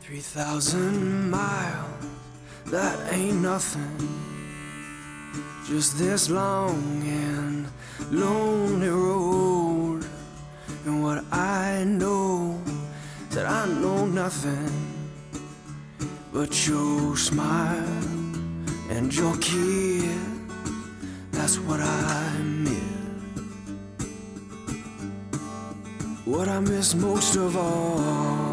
3,000 miles, that ain't nothing. Just this long and lonely road. And what I know, that I know nothing but your smile and your kiss. That's what I miss. What I miss most of all